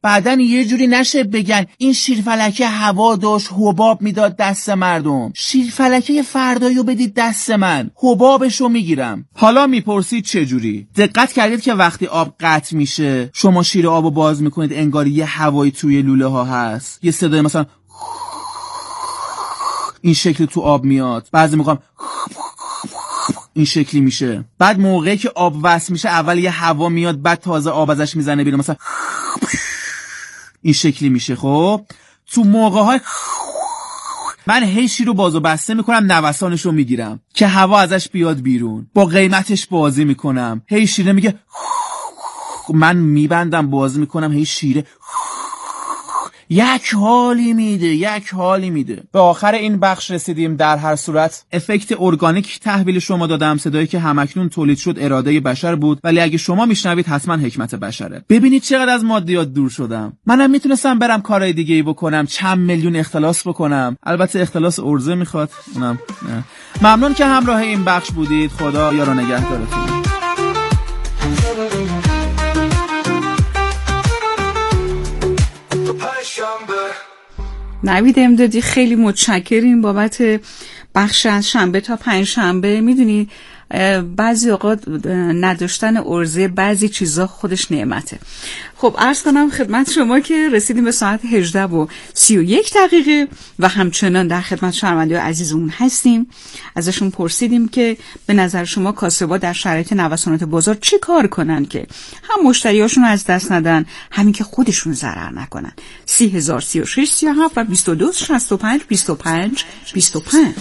بعدن یه جوری نشه بگن این شیرفلکه هوا داشت حباب میداد دست مردم. شیرفلکه فرداییو بدید دست من، حبابشو میگیرم. حالا میپرسید چه جوری؟ دقت کردید که وقتی آب قطع میشه شما شیر آبو باز میکنید انگار یه هوایی توی لوله ها هست، یه صدای مثلا این شکل تو آب میاد، بعضی موقع این شکلی میشه. بعد موقعی که آب وصل میشه اول یه هوا میاد، بعد تازه آب ازش میزنه بیرون، مثلا این شکلی میشه. خب تو موقع‌های من هی شیر رو باز و بسته میکنم، نوسانش رو میگیرم که هوا ازش بیاد بیرون، با قیمتش بازی میکنم. هی شیره میگه، من میبندم بازی میکنم، هی شیره یک حالی میده. به آخر این بخش رسیدیم. در هر صورت افکت ارگانیک تحویل شما دادم. صدایی که همکنون تولید شد اراده بشر بود، ولی اگه شما میشنوید حتما حکمت بشره. ببینید چقدر از مادیات دور شدم. منم میتونستم برم کارهای دیگه ای بکنم، چند میلیون اختلاس بکنم. البته اختلاس ارزه میخواد، اونم نه. ممنون که همراه این بخش بودید. خدا یار و نگهدارتون. نوید امدادی خیلی متشکریم بابت بخش از شنبه تا پنجشنبه. میدونی بعضی اوقات نداشتن عرضه بعضی چیزا خودش نعمته. خب عرض کنم خدمت شما که رسیدیم به ساعت 18:31 و همچنان در خدمت شنوندگان عزیزمون هستیم. ازشون پرسیدیم که به نظر شما کاسبا در شرایط نوسانات بازار چی کار کنن که هم مشتریاشون از دست ندن، همین که خودشون ضرر نکنن. 30,036 37 و 22 65 25 25.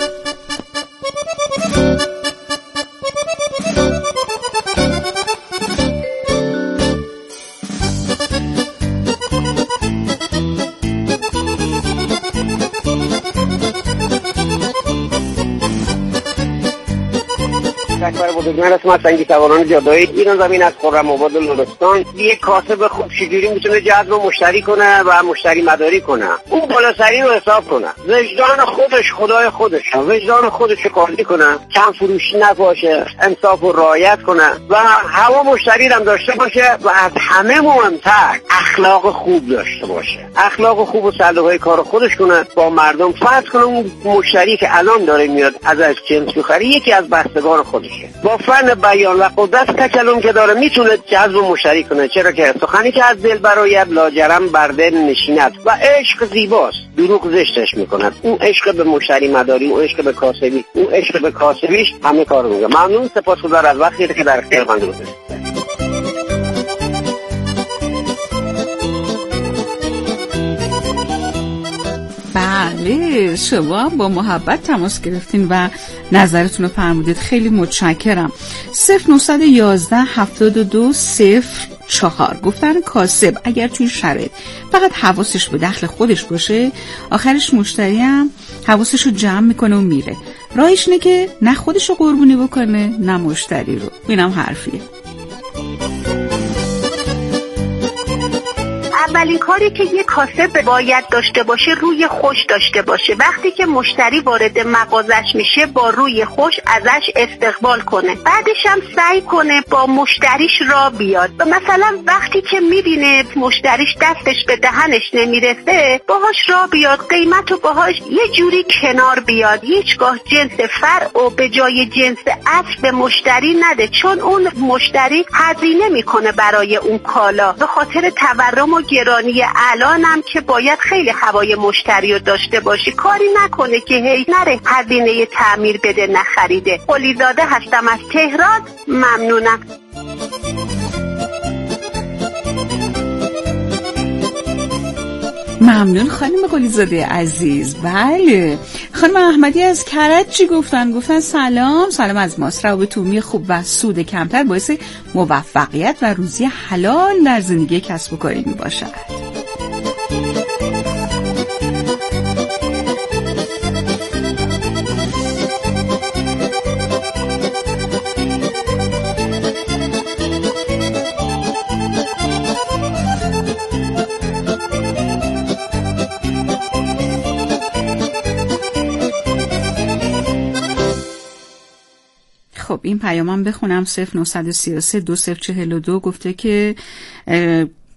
اکبر بزرگمهر اسم از سنگی توانان جادویی ایران زمین از خرم آباد لرستان. یک کاسب خوب چجوری میتونه جذب مشتری کنه و مشتری مداری کنه؟ اون بالاسری رو حساب کنه، وجدان خودش خدای خودش، وجدان خودش رو کاری کنه، کم فروشی نباشه، انصاف رو رعایت کنه و هوا مشتری هم داشته باشه و از همه مهمتر اخلاق خوب داشته باشه. اخلاق خوب و سلیقه کار خودش کنه با مردم. فرض کنه اون مشتری که الان داره میاد ازش جنس بخره یکی از بستگان خودشه، با فن بیان و قدرت تکلم که داره میتونه جذب مشتری کنه، چرا که سخنی که از دل برآید لاجرم بر دل نشیند و عشق زیباست، دروغ زشتش میکند. اون عشق به مشتری مداری، اون عشق به کاسبی، اون عشق به کاسبیش همه کارو میگه. ممنون، سپاسگزار از وقتی که در اختیار من گذاشتید. بله، شما با محبت تماس گرفتین و نظرتون رو فرمودید. خیلی متشکرم. 0911 72 04 گفتن کاسب اگر توی شرایط فقط حواسش به دخل خودش باشه، آخرش مشتری هم حواسش رو جمع میکنه و میره. راهش اینه که نه خودش رو قربونی بکنه نه مشتری رو. اینم حرفیه. اولین کاری که یک کاسب باید داشته باشه روی خوش داشته باشه. وقتی که مشتری وارد مغازش میشه با روی خوش ازش استقبال کنه، بعدش هم سعی کنه با مشتریش را بیاد. مثلا وقتی که میبینه مشتریش دستش به دهنش نمیرسه باهاش را بیاد، قیمتو باهاش یه جوری کنار بیاد. هیچگاه جنس فرع و به جای جنس اصل به مشتری نده، چون اون مشتری هزینه میکنه برای اون کالا. به خاطر تورم و گرانی الانم که باید خیلی هوای مشتری رو داشته باشی، کاری نکنه که هی نره هزینه تعمیر بده نخریده. قلیزاده هستم از تهران. ممنونم. ممنون خانم قلیزاده عزیز. بله، خانم احمدی از کرج چی گفتن سلام از ماست. روابط عمومی خوب و سود کمتر باعث موفقیت و روزی حلال در زندگی کسب و کاری می باشد. خب این پیامم بخونم. 0933 2042 گفته که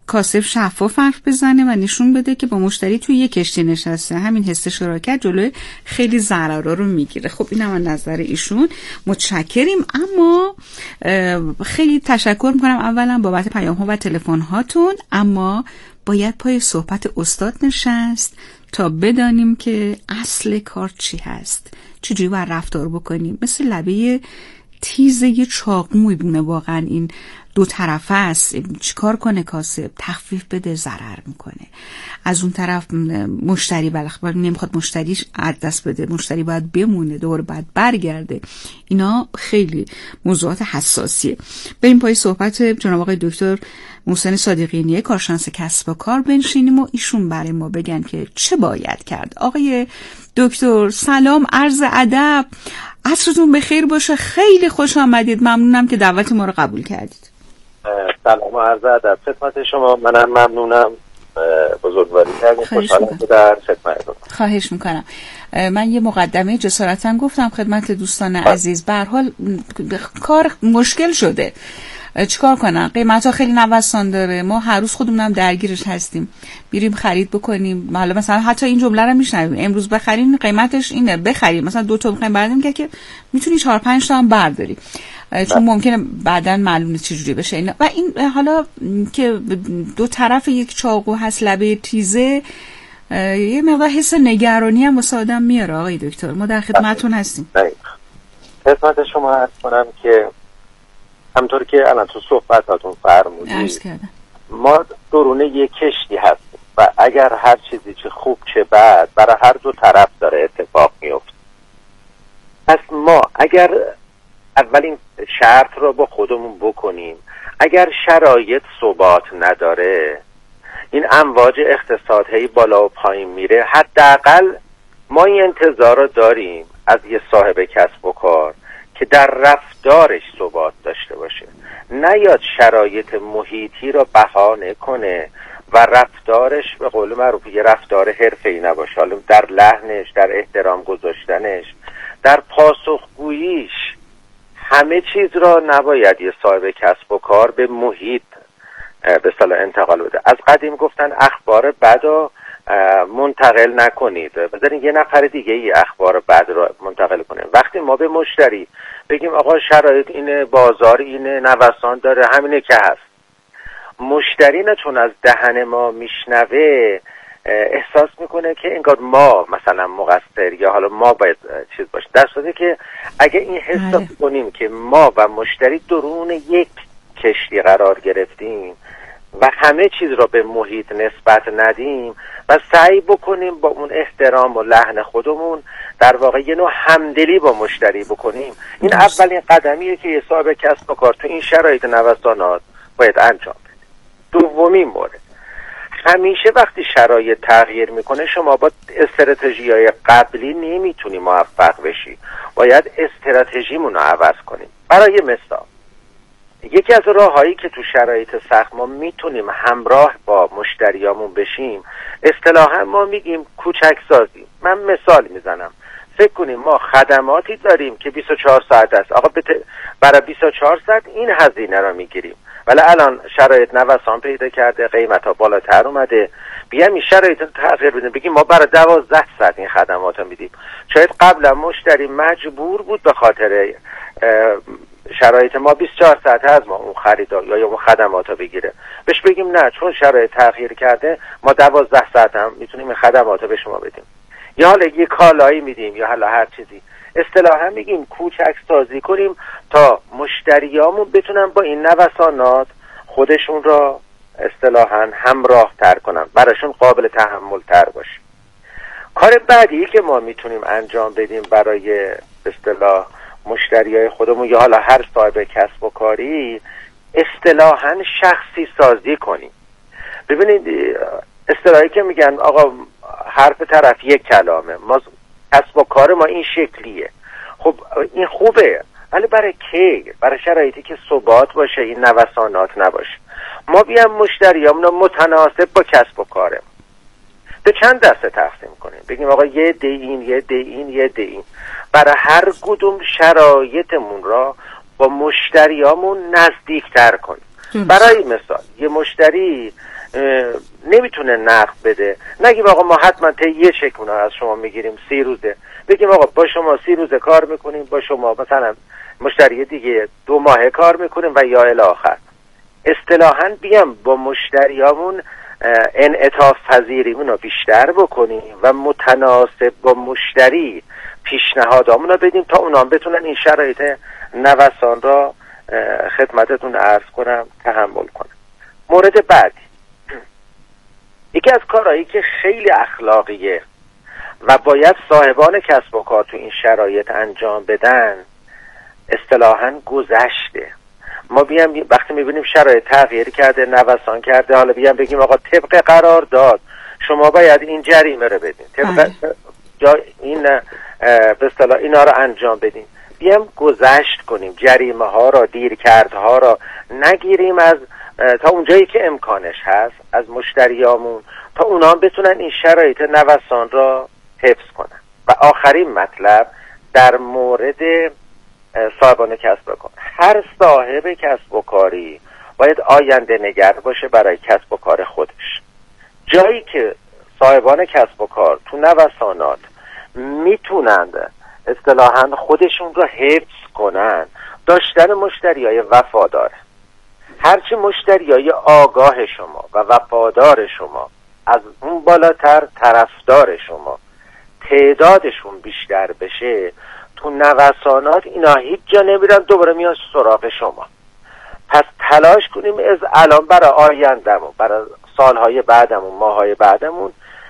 کاسب شفاف حرف بزنه و نشون بده که با مشتری توی یک کشتی نشسته. همین حس شراکت جلوی خیلی ضررا رو میگیره. خب اینم از نظر ایشون. متشکریم. اما خیلی تشکر میکنم اولا بابت پیام ها و تلفن هاتون، اما باید پای صحبت استاد نشست تا بدانیم که اصل کار چی هست، چجوری باید رفتار بکنیم. مثل لبه تیز یه چاقو میبونه واقعا این دو طرفه است. چیکار کنه کاسب؟ تخفیف بده، ضرر میکنه. از اون طرف مشتری بالاخره نمیخواد مشتریش از دست بده، مشتری باید بمونه، دوباره باید برگرده. اینا خیلی موضوعات حساسیه. بریم پای صحبت جناب آقای دکتر محسن صادقینی، کارشناس کسب و کار بنشینیم و ایشون برای ما بگن که چه باید کرد. آقای دکتر سلام، عرض ادب، عصرتون بخیر باشه. خیلی خوش آمدید، ممنونم که دعوت ما رو قبول کردید. سلام و عرض ادب خدمت شما. منم ممنونم، بزرگواری کردید، خوشحالم که در خدمتتون. خواهش میکنم. من یه مقدمه جسارتاً گفتم خدمت دوستان عزیز، به هر حال کار مشکل شده، چیکار کنم؟ قیمتا خیلی نوسان داره، ما هر روز خودمونم درگیرش هستیم، میریم خرید بکنیم. حالا مثلا حتی این جمله رو میشنویم، امروز بخریم قیمتش اینه، بخریم مثلا 2 تا بخریم برداریم که میتونی 4-5 تا هم برداری، چون ممکنه بعداً معلومه چجوری بشه اینا. و این حالا که دو طرف یک چاقو هست، لبه تیزه، یه مقدار حس نگرانی هم واسه آدم میاره. آقای دکتر ما در خدمتتون هستیم. خدمت شما عرض کنم که همطور که الان تو صحبتاتون فرمودید، ما درونه یک کشتی هستیم و اگر هر چیزی چه خوب چه بد برای هر دو طرف داره اتفاق میفته. پس ما اگر اولین شرط رو با خودمون بکنیم، اگر شرایط ثبات نداره، این امواج اقتصاد هی بالا و پایین میره، حداقل ما این انتظار رو داریم از یه صاحب کسب و کار که در رفتارش ثبات داشته باشه، نیاد شرایط محیطی رو بهانه کنه و رفتارش به قول معروف یه رفتار حرفه‌ای نباشه. حالا در لحنش، در احترام گذاشتنش، در پاسخگوییش، همه چیز را نباید یه صاحب کسب و کار به محیط به اصطلاح انتقال بده. از قدیم گفتن اخبار بد رو منتقل نکنید، بذارین یه نفر دیگه ای اخبار بد رو منتقل کنه. وقتی ما به مشتری بگیم آقا شرایط اینه، بازار اینه، نوسان داره، همینه که هست، مشتری نه چون از دهن ما میشنوه احساس میکنه که انگار ما مثلا مقصر یا حالا ما باید چیز باشه، در صورتی که اگه این حس کنیم که ما و مشتری درون یک کشتی قرار گرفتیم و همه چیز را به محیط نسبت ندیم و سعی بکنیم با اون احترام و لحن خودمون در واقع یه نوع همدلی با مشتری بکنیم، این اولین قدمیه که یه صاحب کسب و کار تو این شرایط نوسانات باید انجام بده. دومین مورد، همیشه وقتی شرایط تغییر میکنه شما با استراتژی‌های قبلی نمیتونی موفق بشی، باید استراتژیمون رو عوض کنیم. برای مثال یکی از راه‌هایی که تو شرایط سخت ما میتونیم همراه با مشتریامون بشیم، اصطلاحاً ما میگیم کوچک سازی. من مثال میزنم، فکر کنیم ما خدماتی داریم که 24 ساعت است، آقا برای 24 ساعت این هزینه رو میگیریم، ولی الان شرایط نوسان پیدا کرده، قیمت‌ها بالاتر اومده، بیایم این شرایط رو تغییر بدیم، بگیم ما برای 12 ساعت این خدمات رو میدیم. شاید قبلا مشتری مجبور بود به خاطر شرایط ما 24 ساعت از ما اون خریدار یا اون خدمات رو بگیره، بهش بگیم نه، چون شرایط تغییر کرده ما 12 ساعت هم میتونیم این خدمات رو به شما بدیم، یا حالا یه کالایی میدیم یا حالا هر چیزی. اصطلاحا میگیم کوچک سازی کنیم تا مشتریامون بتونن با این نوسانات خودشون را اصطلاحا همراه تر کنن، براشون قابل تحمل تر باشه. کار بعدی که ما میتونیم انجام بدیم برای اصطلاح مشتریای خودمون یا حالا هر صاحب کسب و کاری، اصطلاحا شخصی سازی کنیم. ببینید اصطلاحی که میگن آقا حرف طرف یک کلامه، ما کسب و کار ما این شکلیه. خب این خوبه، ولی برای کی؟ برای شرایطی که ثبات باشه، این نوسانات نباشه. ما بیام مشتریامون رو متناسب با کسب و کارم به چند دسته تقسیم کنیم، بگیم آقا یه ده این، یه ده این، یه ده این، برای هر کدوم شرایطمون را با مشتریامون نزدیکتر کنیم. برای مثال یه مشتری نمیتونه نقد بده. نگیم آقا ما حتما تا یه چکونه از شما میگیریم 30 روزه، بگیم آقا با شما 30 روزه کار میکنیم، با شما مثلا مشتری دیگه 2 ماه کار میکنیم و یا الی آخر. اصطلاحاً بیام با مشتریامون انعطاف پذیریمون رو بیشتر بکنیم و متناسب با مشتری پیشنهادامون رو بدیم تا اونا بتونن این شرایط نوسان را خدمتتون عرض کنم تحمل کنم. مورد بعدی، یکی از کارهایی که خیلی اخلاقیه و باید صاحبان کسب و کار تو این شرایط انجام بدن، اصطلاحاً گذشته. ما بیام وقتی میبینیم شرایط تغییر کرده، نوسان کرده، حالا بیام بگیم آقا طبق قرار داد شما باید این جریمه رو بدین، طبق یا این به اصطلاح اینا رو انجام بدین، بیام گذشت کنیم، جریمه ها را، دیرکردها را نگیریم از تا اونجایی که امکانش هست از مشتریامون تا اونا هم بتونن این شرایط نوسان را حفظ کنن. و آخرین مطلب در مورد صاحبان کسب و کار، هر صاحب کسب و کاری باید آینده نگر باشه برای کسب و کار خودش. جایی که صاحبان کسب و کار تو نوسانات میتونند اصطلاحاً خودشون رو حفظ کنن، داشتن مشتریای وفادار. هرچی مشتریای آگاه شما و وفادار شما، از اون بالاتر طرفدار شما، تعدادشون بیشتر بشه، تو نوسانات اینا هیچ جا نمیرن، دوباره میان سراغ شما. پس تلاش کنیم از الان برای آیندمون، برای سالهای بعدمون، ماهای بعدمون،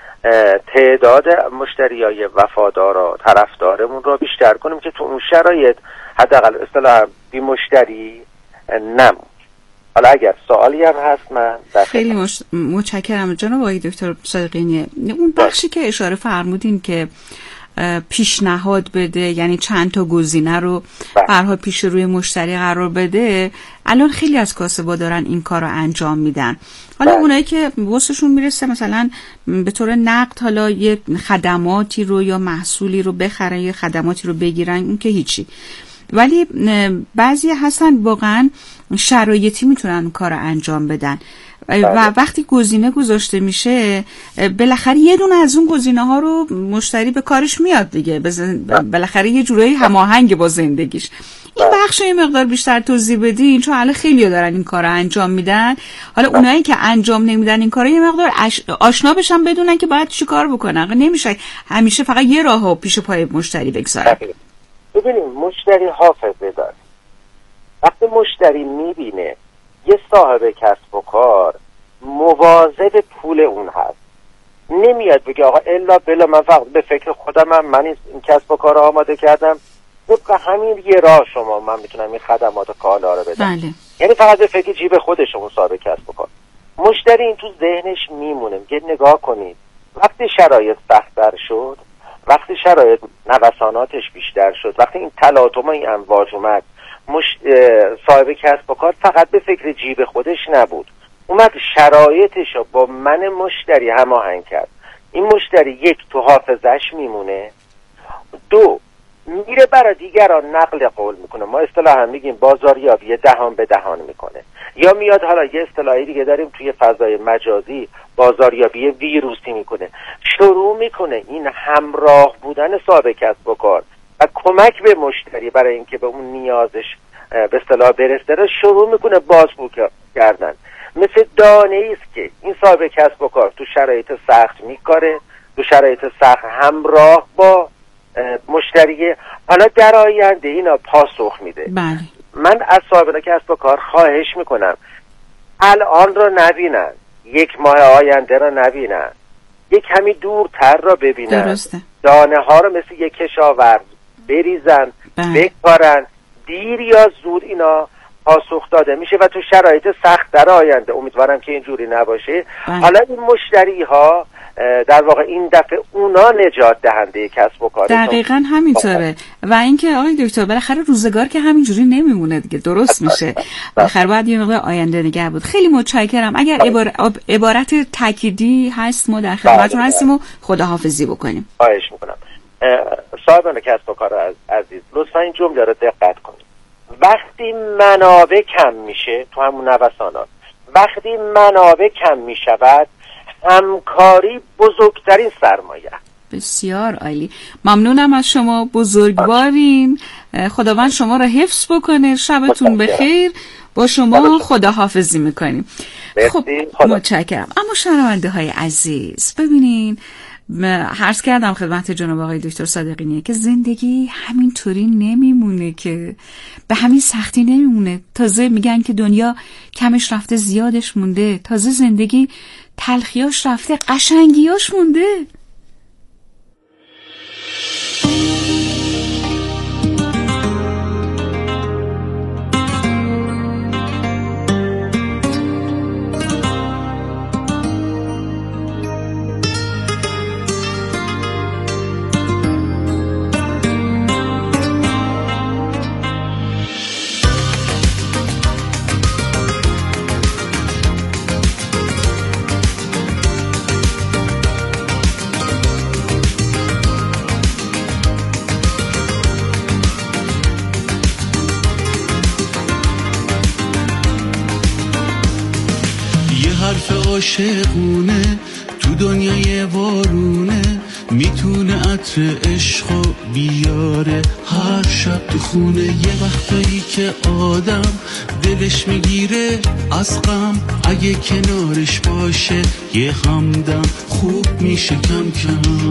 تعداد مشتریای وفادار و طرفدارمون رو بیشتر کنیم که تو اون شرایط حداقل اصطلاحاً بی مشتری نمون. حالا اگر سوالی هم هست من خیلی متشکرم جناب آقای دکتر صادقینی. اون بخشی که اشاره فرمودین که پیشنهاد بده، یعنی چند تا گزینه رو برها پیش روی مشتری قرار بده، الان خیلی از کاسبا دارن این کار رو انجام میدن. حالا اونایی که واسهشون میرسه مثلا به طور نقد حالا یه خدماتی رو یا محصولی رو بخرن یا خدماتی رو بگیرن، اون که هیچی. ولی بعضی هستن واقعا شرایطی میتونن کار رو انجام بدن و وقتی گزینه گذاشته میشه بالاخره یه دونه از اون گزینه ها رو مشتری به کارش میاد دیگه، بالاخره یه جورایی هماهنگ با زندگیش. این بخش یه مقدار بیشتر توضیح بدین، چون الان خیلی‌ها دارن این کارو انجام میدن. حالا اونایی که انجام نمیدن این کارو یه مقدار آشنا بشن، بدونن که باید چی کار بکنن. نمیشه همیشه فقط یه راهو پیش پای مشتری بگذارن. ببینیم مشتری حافظه داره. وقتی مشتری میبینه یه صاحب کسب و کار مواظب پول اون هست، نمیاد بگه آقا الا بلا من فقط به فکر خودم، من این کسب و کار آماده کردم، طبق همین یه راه شما من میتونم این خدمات و کالا رو بدم. بله. یعنی فقط به فکر جیب خودشون صاحب کسب و کار. مشتری این تو ذهنش میمونه، میگه نگاه کنید وقتی شرایط سخت‌تر شد، وقتی شرایط نوساناتش بیشتر شد، وقتی این تلاطم این امواج اومد، صاحب کسب و کار فقط به فکر جیب خودش نبود، اومد شرایطش رو با من مشتری هماهنگ کرد. این مشتری یک تو حافظش میمونه، دو میره برای دیگران نقل قول میکنه. ما اصطلاحا میگیم بازاریابی دهان به دهان میکنه، یا میاد حالا یه اصطلاحی دیگه داریم توی فضای مجازی بازاریابی ویروسی میکنه. شروع میکنه این همراه بودن صاحب کسب و کار و کمک به مشتری برای اینکه به اون نیازش به اصطلاح برسه رو شروع میکنه بازگو کردن. مثل دانه ایست که این صاحب کسب و کار تو شرایط سخت میکاره، تو شرایط سخت همراه با مشتری، حالا در آینده اینا پاسخ میده. بله. من از صاحبان کسب و کار خواهش میکنم الان رو نبینن، یک ماه آینده رو نبینن، یک کمی دورتر رو ببینن. درسته. دانه ها رو مثل یک کشاورز بریزن، بکارن، دیر یا زود اینا پاسخ داده میشه و تو شرایط سخت در آینده امیدوارم که اینجوری نباشه. حالا این مشتری ها در واقع این دفعه اونا نجات دهنده کسب و کار. دقیقاً همینطوره. و اینکه آقای دکتر بالاخره روزگار که همینجوری نمیمونه دیگه، درست میشه. بالاخره باید یه مقدار آینده نگر بود. خیلی متشکرم. اگر عبارت تأکیدی هست ما در خدمتتون هستیم و خداحافظی بکنیم. خواهش میکنم. صاحبان کسب و کار عزیز لطفا این جمله رو دقت کنید. وقتی منابع کم میشه تو همون نوسانات، وقتی منابع کم می شود همکاری بزرگترین سرمایه. بسیار عالی، ممنونم از شما، بزرگوارین. خداوند شما را حفظ بکنه. شبتون بخیر. با شما خداحافظی میکنیم. خب متشکرم. اما شنونده های عزیز، ببینین عرض کردم خدمت جناب آقای دکتر صادقینی که زندگی همینطوری نمیمونه، که به همین سختی نمیمونه. تازه میگن که دنیا کمش رفته زیادش مونده، تازه زندگی تلخیاش رفته قشنگیاش مونده. عاشقونه تو دنیای وارونه، میتونه عطر عشقو بیاره هر شب تو خونه. یه وقتایی که آدم دلش میگیره از غم، اگه کنارش باشه یه همدم خوب میشه کم کم.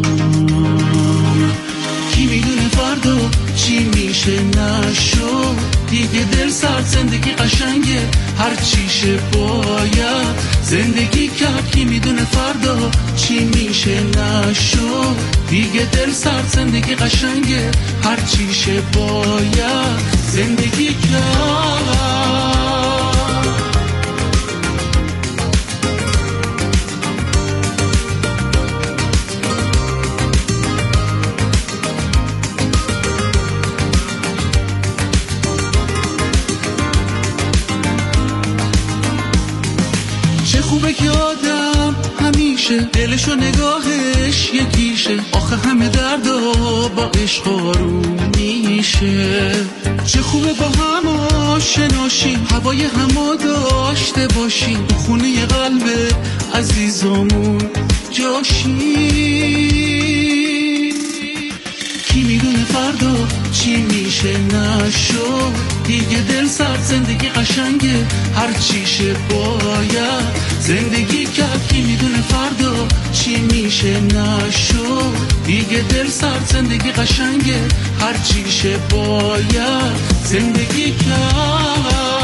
کی میدونه فردا چی میشه نشو، دیگه دل سرد زندگی قشنگه هر چیشه باید زندگی کرد. کی میدونه فردا چی میشه نشو، دیگه دل سرد زندگی قشنگه هر چیشه باید زندگی کرد. خوبه که آدم همیشه دلش و نگاهش یکیشه، آخه همه دردا با عشق آروم میشه. چه خوبه با هم آشناشیم، هوای همو داشته باشیم، تو خونه قلب عزیزامون جاشیم. کی میدونه فردا چی میشه نشو، دیگه دل سرد زندگی قشنگه هر چیشه باید زندگی کرد. کی میدونه فردا چی میشه نشو، دیگه دل سرد زندگی قشنگه هر چیشه باید زندگی کرد.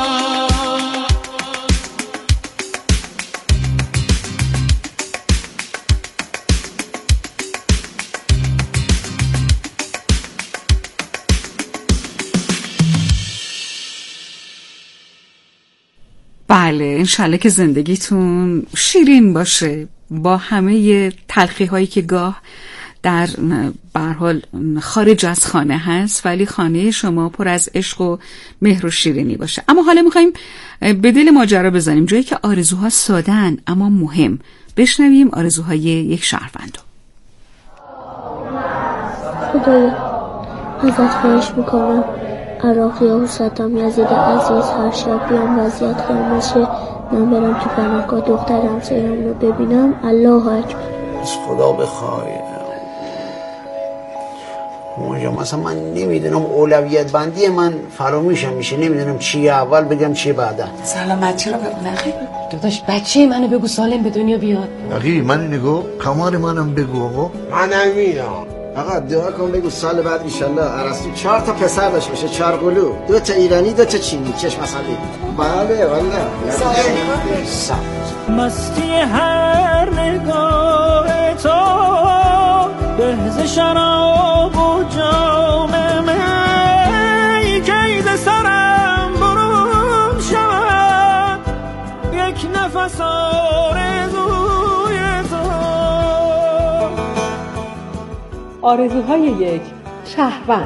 بله، انشالله که زندگیتون شیرین باشه با همه تلخی هایی که گاه در به هر حال خارج از خانه هست، ولی خانه شما پر از عشق و مهر و شیرینی باشه. اما حالا میخوایم به دل ماجرا بزنیم، جایی که آرزوها ساده‌اند اما مهم. بشنویم آرزوهای یک شهروندو. خدایا ازت خواهش میکنم عراقی و صدام یزید عزیز هر شب بیان وضعیت خرمشه، من برم تو پناهگاه دخترم سیرم رو ببینم. الله اکبر. از خدا بخوای اونجا مثلا من نمیدونم اولویت بندی من فراموشم میشه، نمیدونم چیه اول بگم چیه بعدا. سلامتی رو بگو نخیر داداش، بچه منو بگو سالم به دنیا بیاد. نخیر من نگو کمار منم بگو آقا. من نمیدونم آقا دعا کن بگو سال بعد انشالله ارسطو 4 تا پسر داشت باشه، 4 قلو، 2 تا ایرانی 2 تا چینی، چشم اصلی. بله والله مستی هر نگاه تو به شراب و جام می کید سرم برون شود یک نفس آرزوی تو. آرزوهای یک شهروند.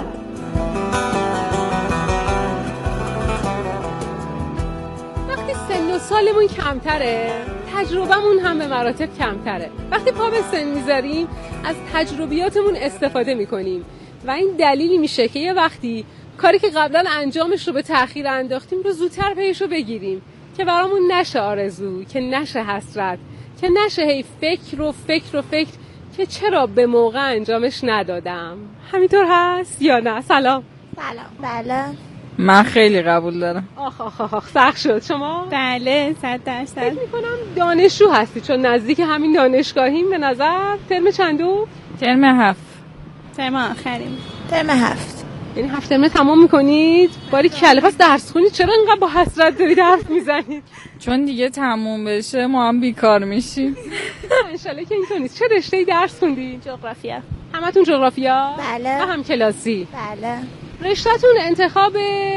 وقتی سن و سالمون کمتره، تجربهمون هم به مراتب کمتره. وقتی پا به سن میذاریم از تجربیاتمون استفاده میکنیم و این دلیلی میشه که یه وقتی کاری که قبلا انجامش رو به تأخیر انداختیم رو زودتر پیش رو بگیریم. که برامون نشه آرزو، که نشه حسرت، که نشه هی فکر که چرا به موقع انجامش ندادم. همینطور هست یا نه؟ سلام. بله. من خیلی قبول دارم. آخ سخت شد. شما؟ بله 100%. فکر میکنم دانشجو هستی چون نزدیک همین دانشگاهیم. به نظر ترم چندو؟ ترم 7. ترم آخریم. ترم 7. یعنی 7 ترم تمام میکنید؟ باری کله. پس درس خونید؟ چرا اینقدر با حسرت دارید حرف میزنید؟ چون دیگه تموم بشه ما هم بیکار میشیم. انشالله که اینطور نیست. چه رشته‌ای درس خوندی؟ جغرافیا. همتون جغرافیا؟ بله. و هم کلاسی؟ بله. رشته‌تون انتخاب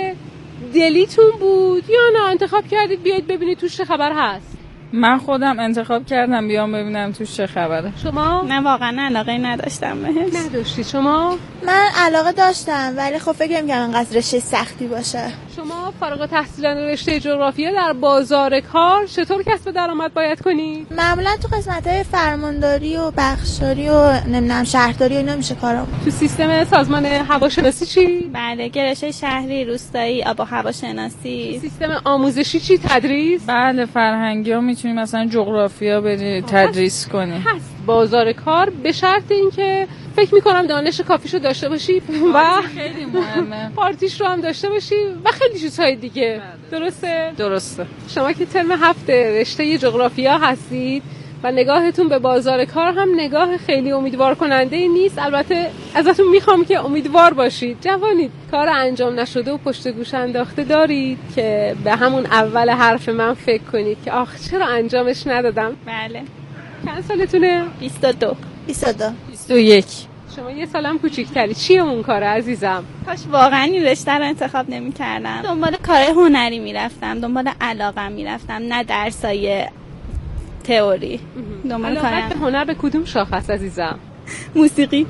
دلیتون بود یا نه انتخاب کردید بیاید ببینید توش چه خبر هست؟ من خودم انتخاب کردم بیام ببینم توش چه خبره. شما؟ نه واقعا علاقه نداشتم بهش. نداشتی شما؟ من علاقه داشتم ولی خب فکر نمی‌کردم انقدر رشته سختی باشه. شما فارغ التحصیلان رشته جغرافیا در بازار کار چطور کسب درآمد باید کنی؟ معمولا تو قسمت‌های فرمانداری و بخشداری و نمیدونم شهرداری اینا میشه کارم. تو سیستم سازمان هواشناسی چی؟ بله، گرایش شهری، روستایی، آب و هواشناسی. سیستم آموزشی چی؟ تدریس؟ بله، فرهنگی ها میتونی مثلا جغرافیا بری تدریس کنی. هست بازار کار به شرط اینکه فکر میکنم دانش کافیشو داشته باشی و خیلی مهمه پارتیش رو هم داشته باشی و خیلی چیزهای دیگه. درسته. شما که ترم 7 رشته جغرافیا هستید و نگاهتون به بازار کار هم نگاه خیلی امیدوار کننده نیست. البته ازتون میخوام که امیدوار باشید. جوانید، کار انجام نشده و پشت گوش انداخته دارید که به همون اول حرف من فکر کنید که آخ چرا انجامش ندادم. بله. چند سالتونه؟ 22. 21. شما یه سالم کوچیک‌تری. چیه اون کار عزیزم؟ کاش واقعا این رشته رو انتخاب نمی‌کردم. دنبال کار هنری میرفتم، دنبال علاقه‌ام میرفتم، نه درسای تئوری. دنبال کار هنر به کدوم شاخه است عزیزم؟ موسیقی.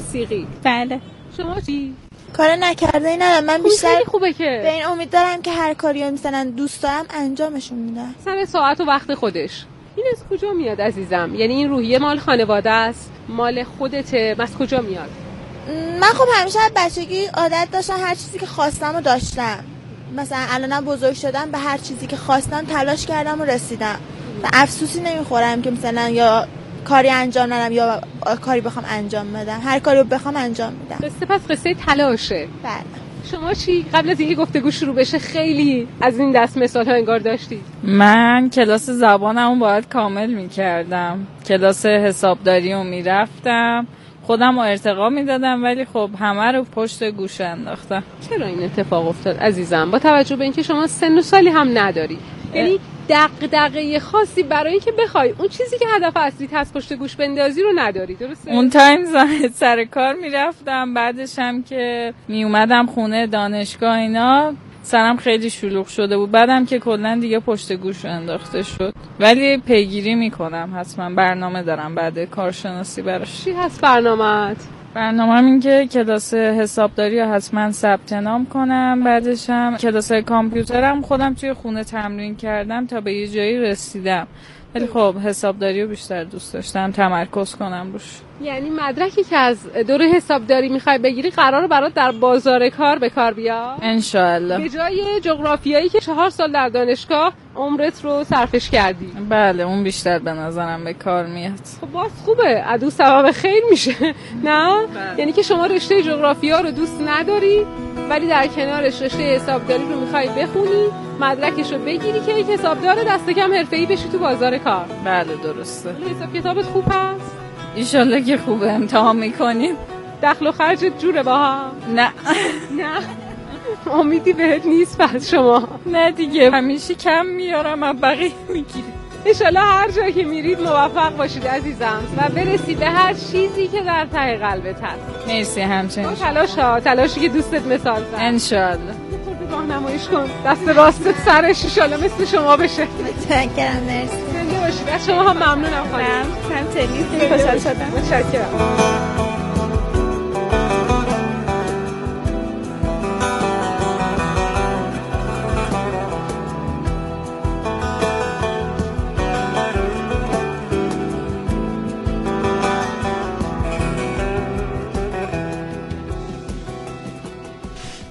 بله. شما چی؟ کار نکرده ندارم. من بیشتر خیلی خوبه که به این امید دارم که هر کاری مثلا دوست دارم انجامشون میدم. سر ساعت و وقت خودش. این از کجا میاد عزیزم؟ یعنی این روحیه مال خانواده است؟ مال خودته؟ از کجا میاد؟ من خب همیشه از بچگی عادت داشتم هر چیزی که خواستم رو داشتم. مثلا الانم بزرگ شدم به هر چیزی که خواستم تلاش کردم و رسیدم و افسوسی نمیخورم که مثلا یا کاری انجام ندم یا کاری بخوام انجام بدم. هر کاری رو بخوام انجام میدم. قصه تلاشه. بله. شما چی؟ قبل از اینکه گفتگو شروع بشه خیلی از این دست مثال ها انگار داشتید. من کلاس زبانمو باید کامل میکردم. کلاس حسابداری رو میرفتم، خودم رو ارتقا میدادم، ولی خب همه رو پشت گوش انداختم. چرا این اتفاق افتاد عزیزم؟ با توجه به اینکه شما سن و سالی هم نداری، یعنی دغدغه خاصی برای اینکه بخوای اون چیزی که هدف اصلیت هست پشت گوش بندازی رو نداری، درسته؟ اون تایم سر کار میرفتم، بعدش هم که میومدم خونه دانشگاه اینا سرم خیلی شلوغ شده بود. بعدم که کلا دیگه پشت گوش انداخته شد، ولی پیگیری میکنم حتما. برنامه دارم بعد کارشناسی براش. چی هست برنامه‌ات؟ برنامه‌م این که کلاس حسابداری رو حتما ثبت نام کنم، بعدش هم کلاس کامپیوترم خودم توی خونه تمرین کردم تا به یه جایی رسیدم، ولی خب حسابداری رو بیشتر دوست داشتم تمرکز کنم روش. یعنی مدرکی که از دوره حسابداری میخوای بگیری قراره برات در بازار کار به کار بیاد انشالله، به جای جغرافیایی که 4 سال در دانشگاه عمرت رو صرفش کردی. بله، اون بیشتر به نظرم به کار میاد. خب باز خوبه، عدو سبب خیر میشه. نه؟ یعنی که شما رشته جغرافیا رو دوست نداری ولی در کنارش رشته حسابداری رو میخوای بخونی، مدرکش رو بگیری که یک حسابدار دست کم حرفه‌ای بشی تو بازار کار. بله درسته. حساب کتابت خوب هست؟ ایشالله که خوبه. امتحان میکنیم. دخل و خرجت جوره با هم؟ نه امیدی بهت نیست پس شما؟ نه دیگه، همیشه کم میارم از بقیه میگیریم. انشالله هر جایی که میرید موفق باشید عزیزم و برسی به هر چیزی که در ته قلبت هست. مرسی. همچنین تلاشی که دوستت مثال زد. انشالله. راهنماییش کن، دست راستت سرش انشالله مثل شما بشه. متشکرم. مرسی. زنده باشید. از شما هم ممنونم خانم. خیلی خوشحال شدم. متشکرم.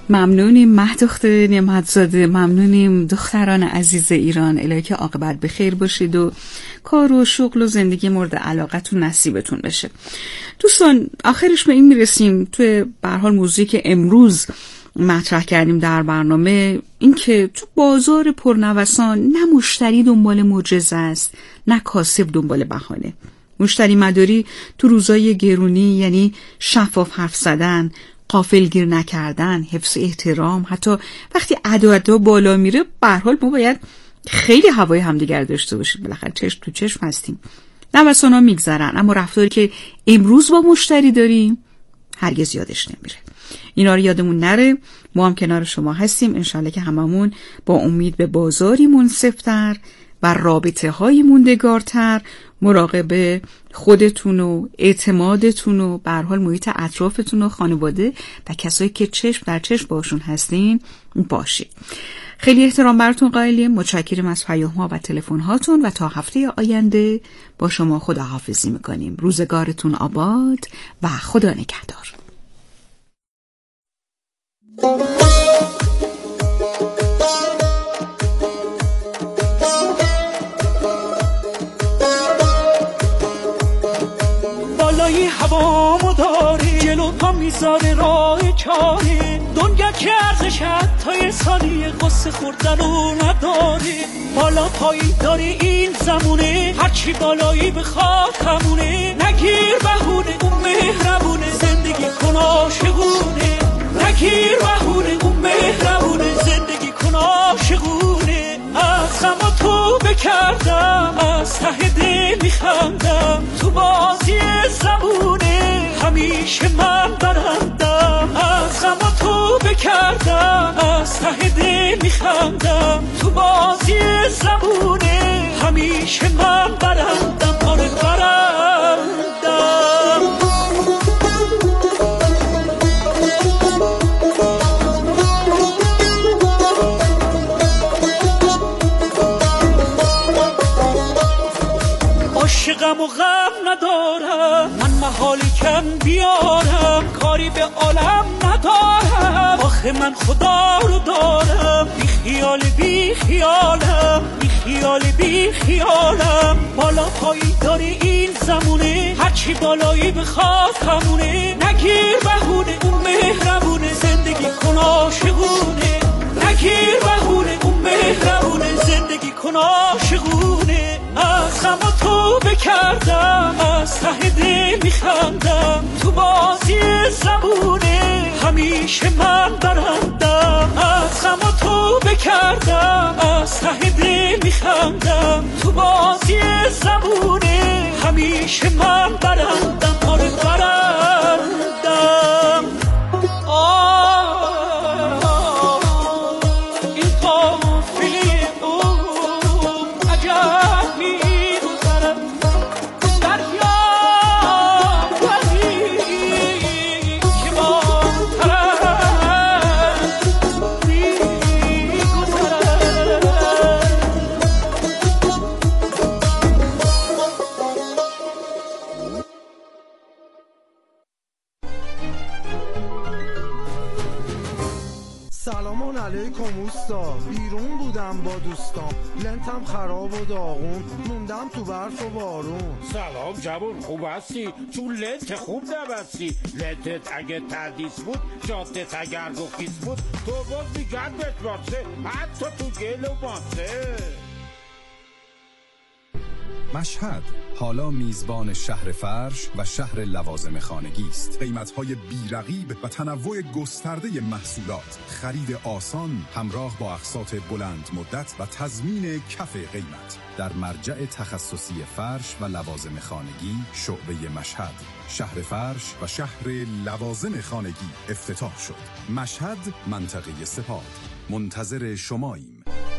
ممنونیم مهدخت نعمتزاده، ممنونیم دختران عزیز ایران. الهی که عاقبت به خیر باشید و کار و شغل و زندگی مورد علاقتون نصیبتون بشه. دوستان آخرش به این میرسیم توی به هر حال موضوعی که امروز مطرح کردیم در برنامه، این که تو بازار پرنوسان نه مشتری دنبال معجزه است نه کاسب دنبال بهانه. مشتری مداری تو روزای گرونی یعنی شفاف حرف زدن، غافلگیر نکردن، حفظ احترام. حتی وقتی ادا بالا میره به هر حال ما باید خیلی هوای همدیگر داشته باشیم، بالاخره چشم تو چشم هستیم. نوسانا میگذرن اما رفتاری که امروز با مشتری داریم هرگز یادش نمیره. اینا رو یادمون نره. ما هم کنار شما هستیم انشالله که هممون با امید به بازاری منصفتر و رابطه های موندگارتر مراقب خودتون و اعتمادتون و به هر حال محیط اطرافتون و خانواده و کسایی که چشم در چشم باشون هستین باشید. خیلی احترام براتون قائلیم. متشکرم از پیام‌ها و تلفن‌هاتون و تا هفته آینده با شما خداحافظی می‌کنیم. روزگارتون آباد و خدا نگهدار. بالای هوامو داری جلو پا میذاره راه چاری دنیا که ارزش حتی ثانیه قصه خوردن رو نداری. بالا پایی داری این زمونه هرچی بالایی بخواد همونه. نگیر بهونه اون مهربونه زندگی کن عاشقونه. نگیر بهونه اون مهربونه زندگی کن عاشقونه. از غم تو بکردم از ته دل میخندم تو بازی زمونه همیشه من برندم. از غم تو بکردم از ته دل میخندم تو بازی زمونه همیشه من برندم. آره برندم. عاشقم و غم ندارم من محالی کن بیارم کاری به عالم ندارم. آخه من خدا رو دارم بی خیال بی خیالم بی خیال بی خیالم. بالا پایی داری این زمونه هرچی بالایی بخواد همونه. نگیر بهونه اون مهربونه زندگی کن عاشقونه. نگیر بهونه اون مهربونه زندگی کن عاشقونه. از غم تو بکردم از ته دل میخندم تو بازی زمونه همیشه من برندم. از غم تو بکردم از ته دل میخندم تو بازی زمونه همیشه من برندم. آره برندم. سلام علیکم اوستا. بیرون بودم با دوستان لنتم خراب و داغون موندم تو برف و بارون. سلام جوون خوب هستی؟ چون لنت خوب نبستی. لنتت اگه تردیس بود جادت اگر رخیص بود تو باز میگن بهت باسه حتی تو گل و ماسه. مشهد حالا میزبان شهر فرش و شهر لوازم خانگی است. قیمت‌های بی‌رقیب و تنوع گسترده محصولات، خرید آسان همراه با اقساط بلند مدت و تضمین کف قیمت. در مرجع تخصصی فرش و لوازم خانگی شعبه مشهد، شهر فرش و شهر لوازم خانگی افتتاح شد. مشهد، منطقه سپاد. منتظر شماییم.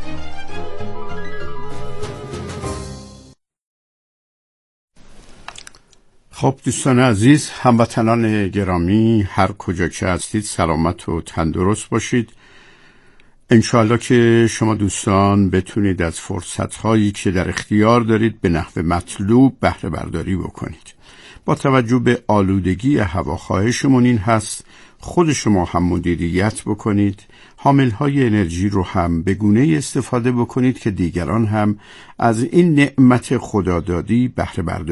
خب دوستان عزیز، هموطنان گرامی، هر کجا که هستید سلامت و تندرست باشید. انشاءالله که شما دوستان بتونید از فرصت‌هایی که در اختیار دارید به نحو مطلوب بهره برداری بکنید. با توجه به آلودگی هوا خواهشمون این هست خود شما هم مدیریت بکنید، حامل‌های انرژی رو هم به گونه‌ای استفاده بکنید که دیگران هم از این نعمت خدادادی بهره برداری